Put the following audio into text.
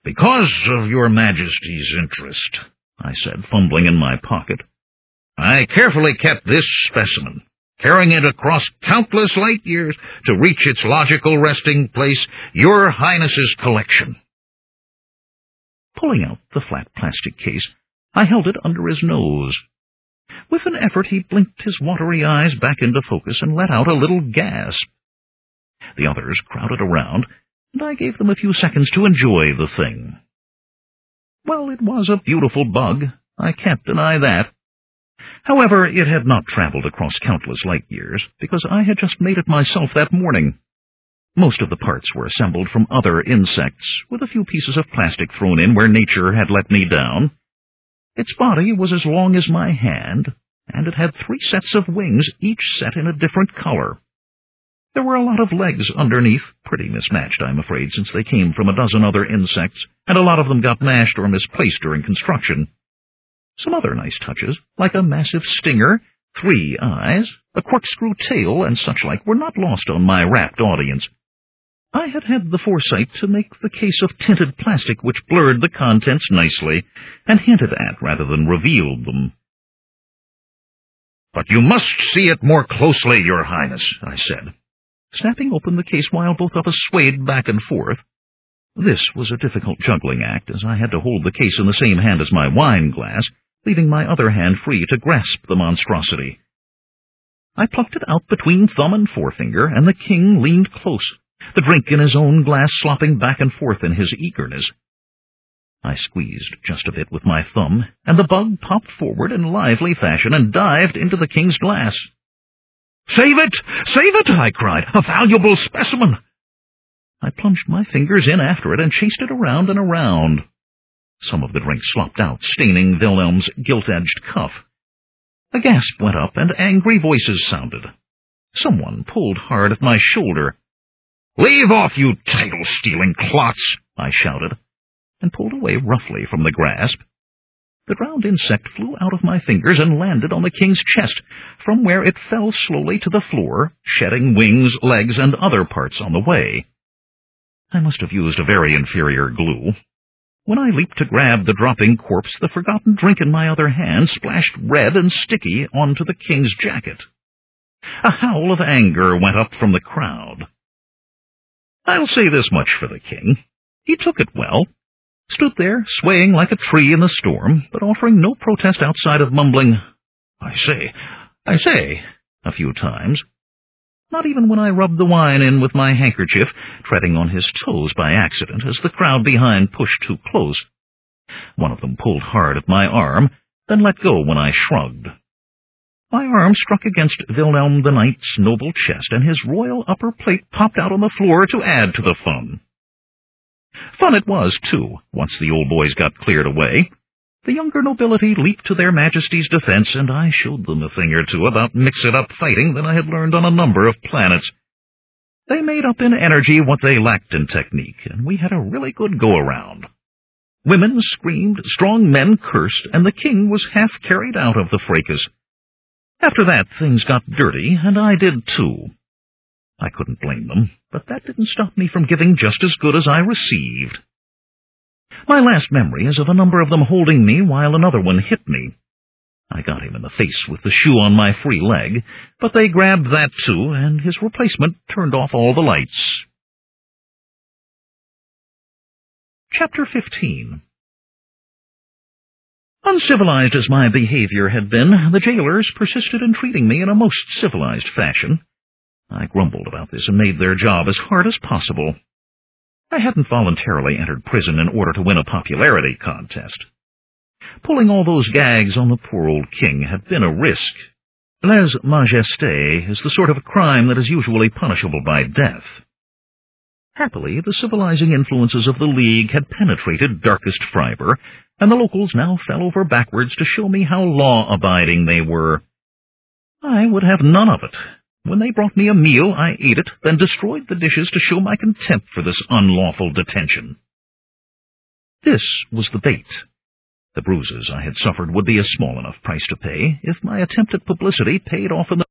"Because of your Majesty's interest," I said, fumbling in my pocket, "I carefully kept this specimen, carrying it across countless light years to reach its logical resting place, Your Highness's collection." Pulling out the flat plastic case, I held it under his nose. With an effort, he blinked his watery eyes back into focus and let out a little gasp. The others crowded around, and I gave them a few seconds to enjoy the thing. Well, it was a beautiful bug. I can't deny that. However, it had not traveled across countless light years, because I had just made it myself that morning. Most of the parts were assembled from other insects, with a few pieces of plastic thrown in where nature had let me down. Its body was as long as my hand, and it had 3 sets of wings, each set in a different color. There were a lot of legs underneath, pretty mismatched, I'm afraid, since they came from a dozen other insects, and a lot of them got mashed or misplaced during construction. Some other nice touches, like a massive stinger, 3 eyes, a corkscrew tail, and such like, were not lost on my rapt audience. I had had the foresight to make the case of tinted plastic which blurred the contents nicely, and hinted at rather than revealed them. "But you must see it more closely, Your Highness," I said, snapping open the case while both of us swayed back and forth. This was a difficult juggling act, as I had to hold the case in the same hand as my wine glass, leaving my other hand free to grasp the monstrosity. I plucked it out between thumb and forefinger, and the king leaned close, the drink in his own glass slopping back and forth in his eagerness. I squeezed just a bit with my thumb, and the bug popped forward in lively fashion and dived into the king's glass. "Save it! Save it!" I cried. "A valuable specimen!" I plunged my fingers in after it and chased it around and around. Some of the drink slopped out, staining Wilhelm's gilt-edged cuff. A gasp went up, and angry voices sounded. Someone pulled hard at my shoulder. "Leave off, you title-stealing clots!" I shouted, and pulled away roughly from the grasp. The drowned insect flew out of my fingers and landed on the king's chest, from where it fell slowly to the floor, shedding wings, legs, and other parts on the way. I must have used a very inferior glue. When I leaped to grab the dropping corpse, the forgotten drink in my other hand splashed red and sticky onto the king's jacket. A howl of anger went up from the crowd. I'll say this much for the king. He took it well. Stood there, swaying like a tree in the storm, but offering no protest outside of mumbling, I say, a few times. Not even when I rubbed the wine in with my handkerchief, treading on his toes by accident as the crowd behind pushed too close. One of them pulled hard at my arm, then let go when I shrugged. My arm struck against Wilhelm the Knight's noble chest, and his royal upper plate popped out on the floor to add to the fun. Fun it was, too, once the old boys got cleared away. The younger nobility leaped to their Majesty's defense, and I showed them a thing or two about mix-it-up fighting that I had learned on a number of planets. They made up in energy what they lacked in technique, and we had a really good go-around. Women screamed, strong men cursed, and the king was half carried out of the fracas. After that, things got dirty, and I did too. I couldn't blame them, but that didn't stop me from giving just as good as I received. My last memory is of a number of them holding me while another one hit me. I got him in the face with the shoe on my free leg, but they grabbed that too, and his replacement turned off all the lights. Chapter 15. Uncivilized as my behavior had been, the jailers persisted in treating me in a most civilized fashion. I grumbled about this and made their job as hard as possible. I hadn't voluntarily entered prison in order to win a popularity contest. Pulling all those gags on the poor old king had been a risk. Lèse-majesté is the sort of crime that is usually punishable by death. Happily, the civilizing influences of the League had penetrated darkest Friber, and the locals now fell over backwards to show me how law-abiding they were. I would have none of it. When they brought me a meal, I ate it, then destroyed the dishes to show my contempt for this unlawful detention. This was the bait. The bruises I had suffered would be a small enough price to pay if my attempt at publicity paid off in the